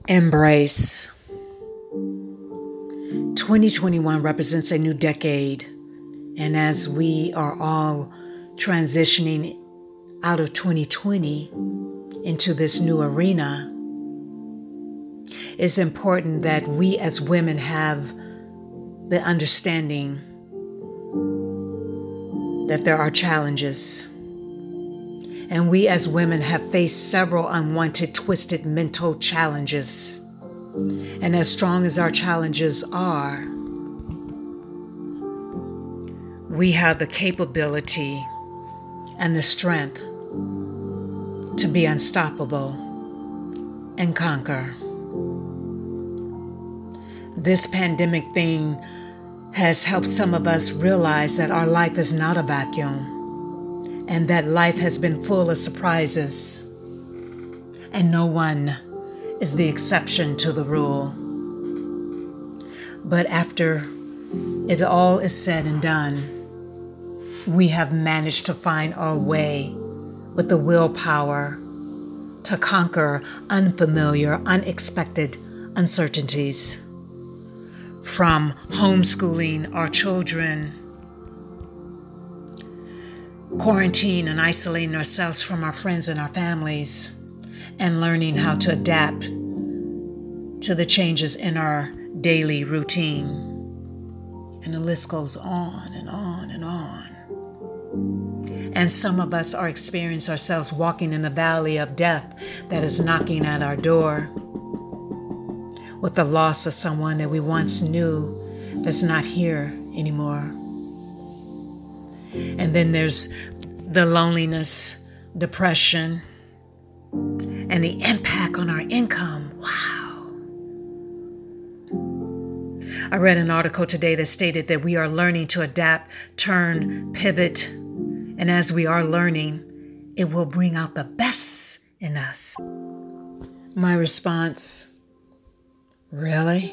Embrace. 2021 represents a new decade, and as we are all transitioning out of 2020 into this new arena, it's important that we as women have the understanding that there are challenges. And we as women have faced several unwanted, twisted mental challenges. And as strong as our challenges are, we have the capability and the strength to be unstoppable and conquer. This pandemic thing has helped some of us realize that our life is not a vacuum, and that life has been full of surprises, and no one is the exception to the rule. But after it all is said and done, we have managed to find our way with the willpower to conquer unfamiliar, unexpected uncertainties. From homeschooling our children, quarantine and isolating ourselves from our friends and our families, and learning how to adapt to the changes in our daily routine. And the list goes on and on and on. And some of us are experiencing ourselves walking in the valley of death that is knocking at our door, with the loss of someone that we once knew that's not here anymore. And then there's the loneliness, depression, and the impact on our income. Wow. I read an article today that stated that we are learning to adapt, turn, pivot, and as we are learning, it will bring out the best in us. My response: really?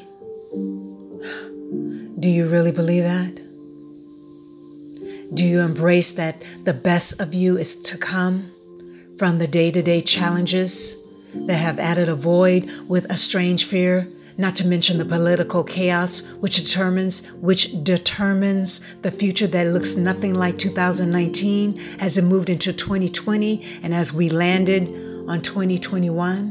Do you really believe that? Do you embrace that the best of you is to come from the day-to-day challenges that have added a void with a strange fear, not to mention the political chaos which determines the future that looks nothing like 2019 as it moved into 2020 and as we landed on 2021?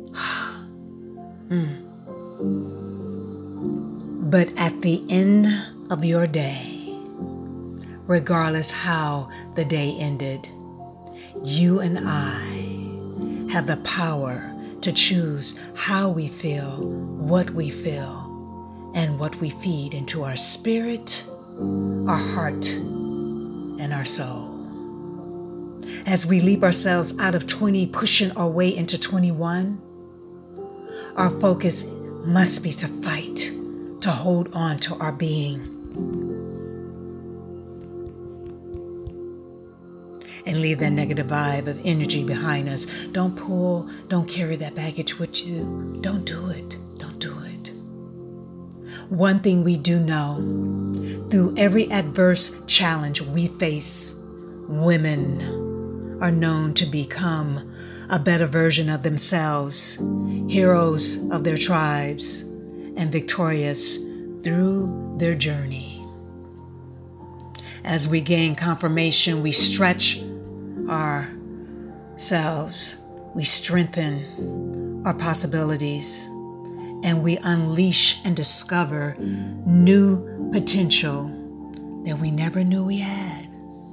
But at the end of your day, regardless how the day ended, you and I have the power to choose how we feel, what we feel, and what we feed into our spirit, our heart, and our soul. As we leap ourselves out of 20, pushing our way into 21, our focus must be to fight, to hold on to our being, and leave that negative vibe of energy behind us. Don't carry that baggage with you. Don't do it. Don't do it. One thing we do know, through every adverse challenge we face, women are known to become a better version of themselves, heroes of their tribes, and victorious through their journey. As we gain confirmation, we stretch ourselves, we strengthen our possibilities, and we unleash and discover new potential that we never knew we had.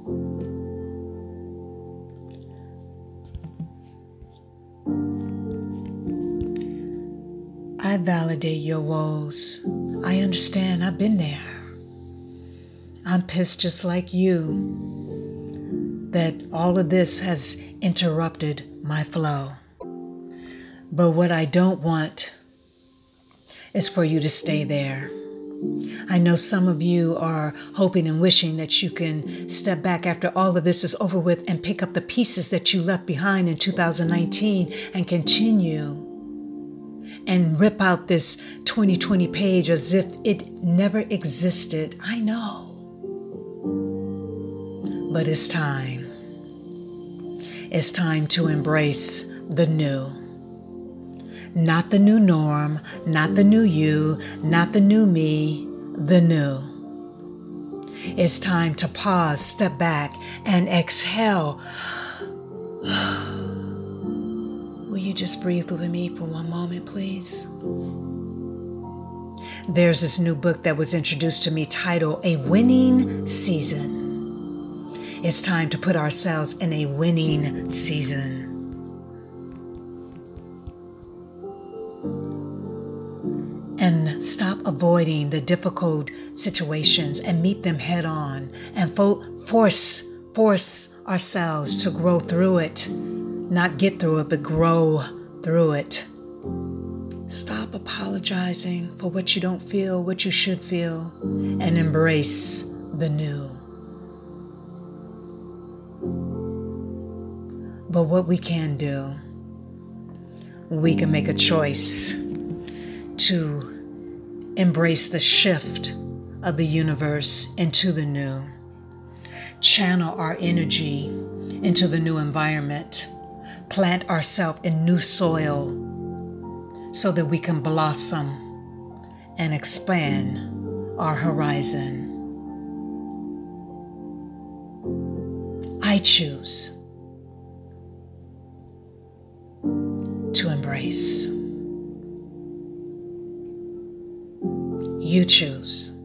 I validate your woes. I understand. I've been there. I'm pissed just like you that all of this has interrupted my flow. But what I don't want is for you to stay there. I know some of you are hoping and wishing that you can step back after all of this is over with and pick up the pieces that you left behind in 2019 and continue and rip out this 2020 page as if it never existed. I know. But it's time. It's time to embrace the new. Not the new norm, not the new you, not the new me, the new. It's time to pause, step back, and exhale. Will you just breathe with me for one moment, please? There's this new book that was introduced to me titled A Winning Season. It's time to put ourselves in a winning season. And stop avoiding the difficult situations and meet them head on and force ourselves to grow through it. Not get through it, but grow through it. Stop apologizing for what you don't feel, what you should feel, and embrace the new. But what we can do, we can make a choice to embrace the shift of the universe into the new. Channel our energy into the new environment. Plant ourselves in new soil so that we can blossom and expand our horizon. I choose to embrace. You choose